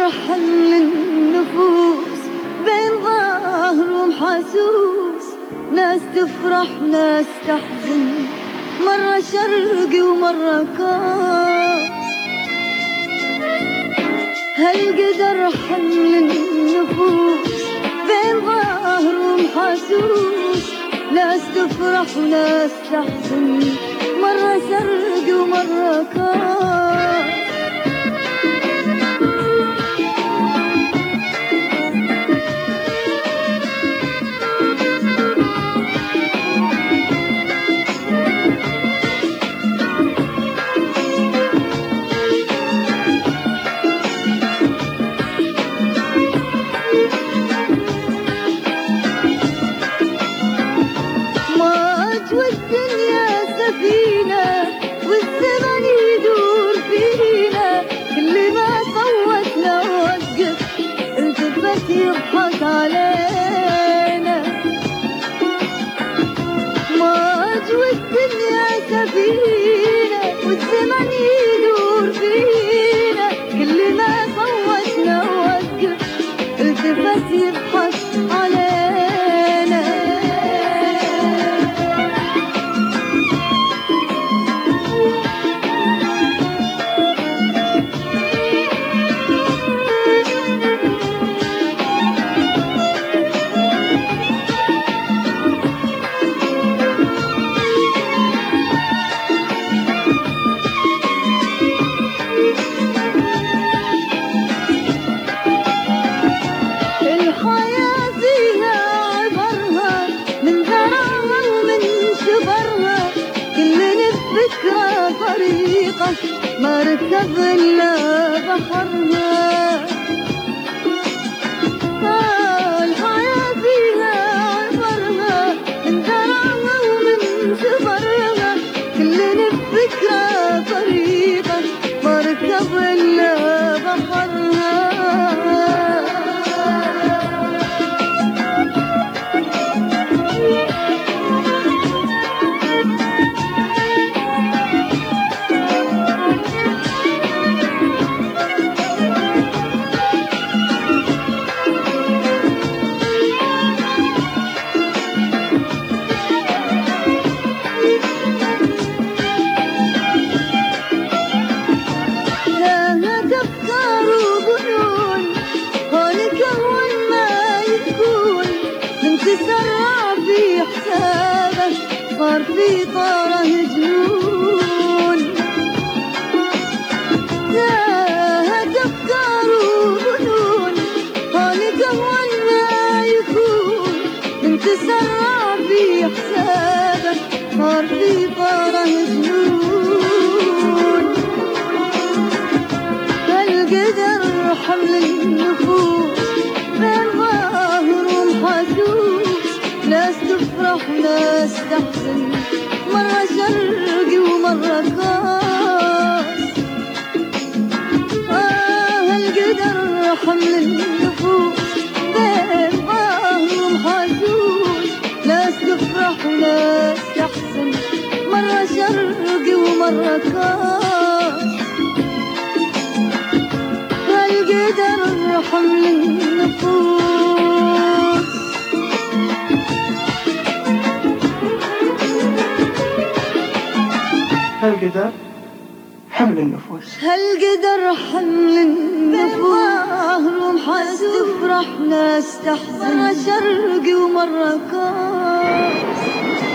حمل النفوس بين ظاهر ومحسوس، ناس تفرح ناس تحزن، مرة شرقي ومرة كاس. هالقدر حمل النفوس بين ظاهر ومحسوس، ناس تفرح وناس تحزن، مرة شرقي ومرة كاس. والدنيا سفينة والزمن يدور فينا، كل ما صوتنا وقف التفت يضحك علينا. موج والدنيا سفينة والزمن يدور فينا، كل ما صوتنا وقف التفت يضحك علينا. ما ركب إلا بحرها، الحياة فيها عبرها من ذراها ومن جبرها، كلنا بفكرة طريقة ما ركب إلا بحرها. تسرع في حسابك صار في طاره جنون، زاهت أفكار وظنون، خالق أهون ما يكون. من تسرع في حسابك صار في طاره جنون. هالقدر حمل النفوس بين ظاهر ومحسوس، ناس تفرح وناس تحزن، مرة شرقي ومرة كاس. هالقدر حمل النفوس بين ظاهر ومحسوس، ناس تفرح وناس تحزن، مرة شرقي ومرة كاس. هالقدر حمل النفوس. هالقدر حمل النفوس، هالقدر حمل النفوس، ومحس تفرح ناس تحزن، مرة شرقي ومرة كاس.